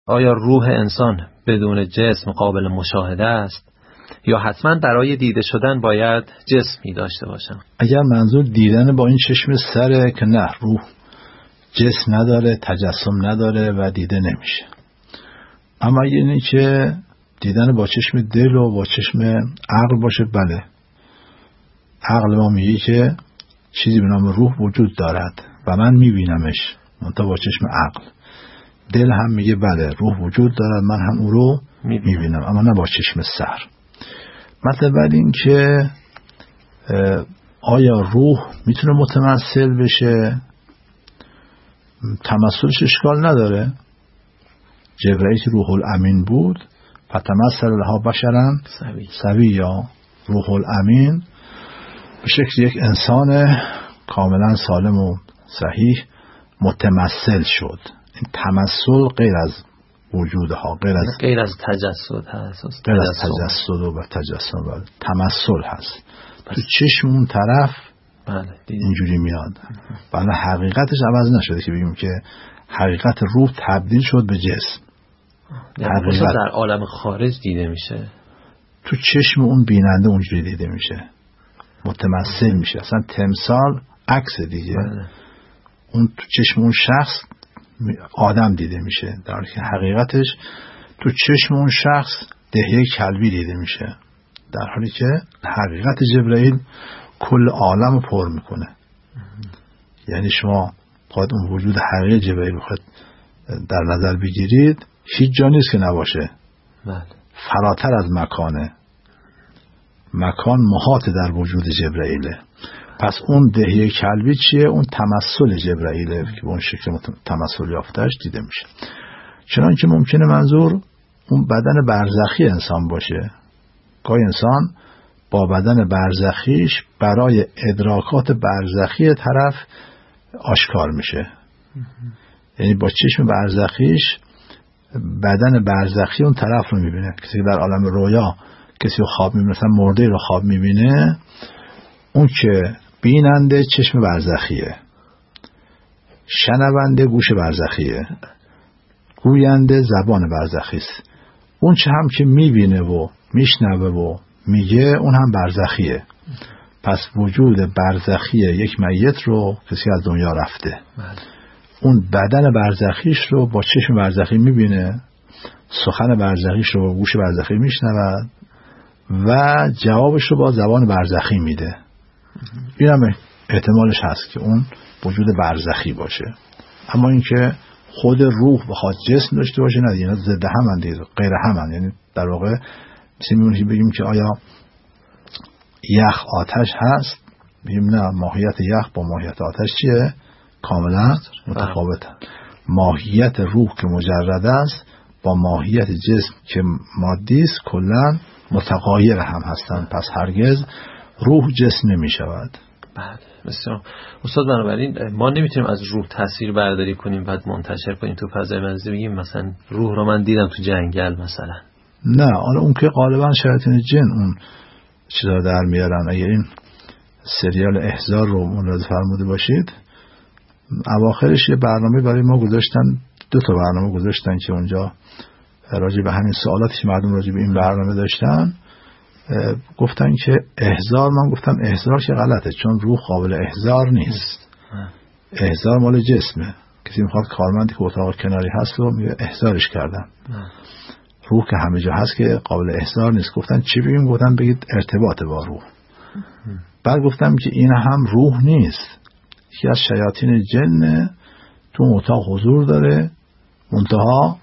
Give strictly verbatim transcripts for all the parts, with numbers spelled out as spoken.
آیا روح انسان بدون جسم قابل مشاهده است یا حتما برای دیده شدن باید جسمی داشته باشم؟ اگر منظور دیدن با این چشم سره که نه، روح جسم نداره، تجسم نداره و دیده نمیشه. اما اینی که دیدن با چشم دل و با چشم عقل باشه، بله، عقل ما میگه که چیزی به نام روح وجود دارد و من میبینمش، منتها با چشم عقل. دل هم میگه بله روح وجود دارد، من هم او رو میبینم، اما نه با چشم سر. مطلب این که آیا روح میتونه متمثل بشه؟ تمثلش اشکال نداره. جبرئیل روح الامین بود، فتمثل لها بشرا سویا. روح الامین به شکل یک انسان کاملا سالم و صحیح متمثل شد. این تمثل غیر از وجودها، غیر از غیر از تجسد هست، غیر از تجسد و تجسم و تمثل هست. تو چشم اون طرف بله اینجوری میاد. بله حقیقتش عوض نشده که بگیم که حقیقت روح تبدیل شد به جسم. حقیقت در عالم خارج دیده میشه، تو چشم اون بیننده اونجوری دیده میشه، متمثل میشه. اصلا تمثال عکس دیگه بله. اون تو چشم اون شخص آدم دیده میشه، در حالی که حقیقتش تو چشم اون شخص دهیه کلبی دیده میشه، در حالی که حقیقت جبرئیل کل عالم رو پر میکنه. یعنی شما باید اون وجود حقیقی جبرئیل بخواید در نظر بگیرید، هیچ جا نیست که نباشه. بله. فراتر از مکانه، مکان محاط در وجود جبرئیله. پس اون دهیه کلبی چیه؟ اون تمثل جبرئیله که به اون شکل تمثل یافتهش دیده میشه. چنانکه ممکنه منظور اون بدن برزخی انسان باشه. گاهی انسان با بدن برزخیش برای ادراکات برزخی طرف آشکار میشه. یعنی با چشم برزخیش بدن برزخی اون طرف رو میبینه. کسی که در عالم رویا کسی رو خواب میبینه، مثلا مرده رو خواب میبینه، اون که بیننده چشم برزخیه، شنونده گوش برزخیه، گوینده زبان برزخیست. اون چه هم که میبینه و میشنوه و میگه اون هم برزخیه. پس وجود برزخی یک میت رو کسی از دنیا رفته، اون بدن برزخیش رو با چشم برزخی میبینه، سخن برزخیش رو با گوش برزخی میشنود و جوابش رو با زبان برزخی میده. این هم احتمالش هست که اون وجود برزخی باشه. اما اینکه خود روح بخواد جسم داشته باشه نه، یعنی ضد هم دیگه، غیر هم. یعنی در واقع مثل میمونه بگیم که آیا یخ آتش هست، بگیم نه، ماهیت یخ با ماهیت آتش چیه؟ کاملا متفاوته. ماهیت روح که مجرد است با ماهیت جسم که مادی است کلا متغایر هم هستند. پس هرگز روح جسم نمی شود. بله بسیار. استاد بنابراین ما نمیتونیم از روح تاثیر برداری کنیم بعد منتشر کنیم تو فضای مجازی، بگیم مثلا روح رو من دیدم تو جنگل مثلا. نه، حالا اون که غالبا شیاطین جن اون چیزا در میارن. اگه این سریال احضار رو ملاحظه فرموده باشید، اواخرش یه برنامه برای ما گذاشتن، دو تا برنامه گذاشتن که اونجا راجع به همین سوالاتی که مردم راجع به این برنامه داشتن گفتن که احضار، من گفتم احضار که غلطه، چون روح قابل احضار نیست. احضار مال جسمه. کسی میخواد کارمندی که اتاق کناری هست رو میگه احضارش کردن. روح که همه جا هست که قابل احضار نیست. گفتن چی بگیم؟ گفتن بگید ارتباط با روح. بعد گفتم که این هم روح نیست، یکی از شیاطین جن تو اتاق حضور داره، منتها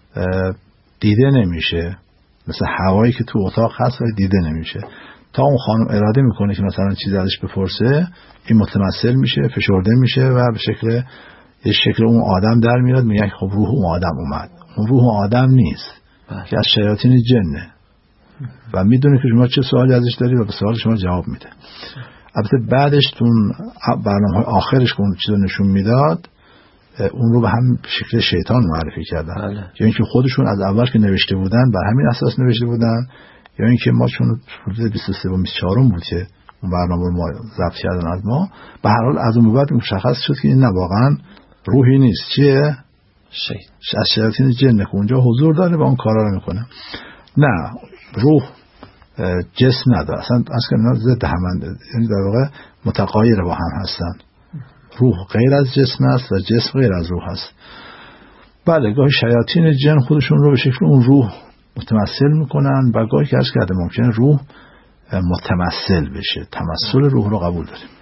دیده نمیشه، مثل هوایی که تو اتاق هست ولی دیده نمیشه. تا اون خانم اراده میکنه که مثلا چیزی ازش بپرسه، این متمثل میشه، فشرده میشه و به شکل یه شکل اون آدم در میاد، میگه خب روح اون آدم اومد. اون روح اون آدم نیست، که از شیاطین جنه و میدونه که شما چه سوالی ازش داری و به سوال شما جواب میده. البته بعدش تو برنامه‌های آخرش که اون چیزا نشون میداد، اون رو به هم شکل شیطان معرفی کردن. یا اینکه خودشون از اول که نوشته بودن بر همین اساس نوشته بودن، یا اینکه ما چون حدود بیست و سه و بیست و چهار بود که اون برنامه رو ما ضبط کردن از ما، به هر حال از اون بعد مشخص شد که این نه، واقعا روحی نیست. چیه؟ از شیاطین جن که اونجا حضور داره و اون کارا رو میکنه. نه، روح جسم نداره اصلا، اصلا اینا ضد هم، یعنی در واقع متقایر با هم هستن. روح غیر از جسم است و جسم غیر از روح است. بله، گاهی شیاطین جن خودشون رو به شکل اون روح متمثل میکنن و گاهی که عرض کرده ممکنه روح متمثل بشه. تمثل روح رو قبول داریم.